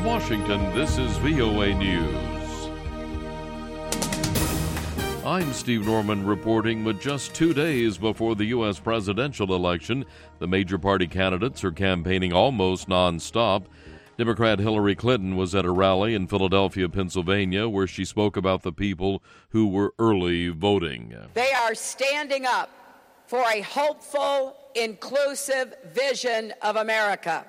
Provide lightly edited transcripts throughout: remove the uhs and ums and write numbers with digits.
From Washington, this is VOA News. I'm Steve Norman reporting. With just 2 days before the U.S. presidential election, the major party candidates are campaigning almost nonstop. Democrat Hillary Clinton was at a rally in Philadelphia, Pennsylvania, where she spoke about the people who were early voting. They are standing up for a hopeful, inclusive vision of America.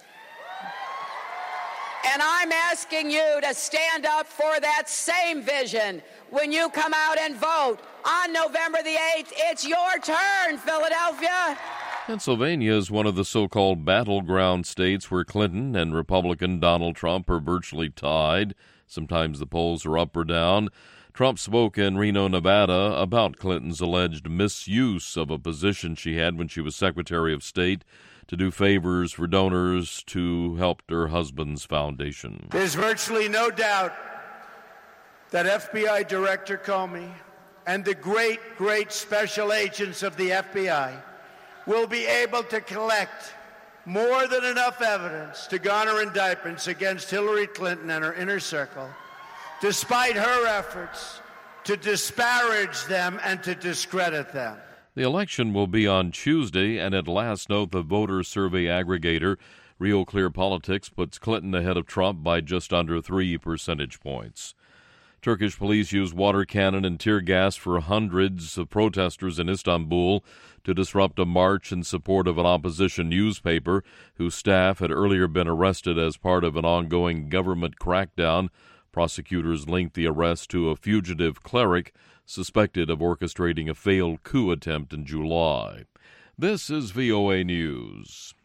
And I'm asking you to stand up for that same vision when you come out and vote on November the 8th. It's your turn, Philadelphia. Pennsylvania is one of the so-called battleground states where Clinton and Republican Donald Trump are virtually tied. Sometimes the polls are up or down. Trump spoke in Reno, Nevada, about Clinton's alleged misuse of a position she had when she was Secretary of State to do favors for donors to help her husband's foundation. There's virtually no doubt that FBI Director Comey and the great special agents of the FBI will be able to collect more than enough evidence to garner indictments against Hillary Clinton and her inner circle, despite her efforts to disparage them and to discredit them. The election will be on Tuesday, and at last note, the voter survey aggregator Real Clear Politics puts Clinton ahead of Trump by just under 3 percentage points. Turkish police used water cannon and tear gas for hundreds of protesters in Istanbul to disrupt a march in support of an opposition newspaper whose staff had earlier been arrested as part of an ongoing government crackdown. Prosecutors linked the arrest to a fugitive cleric suspected of orchestrating a failed coup attempt in July. This is VOA News.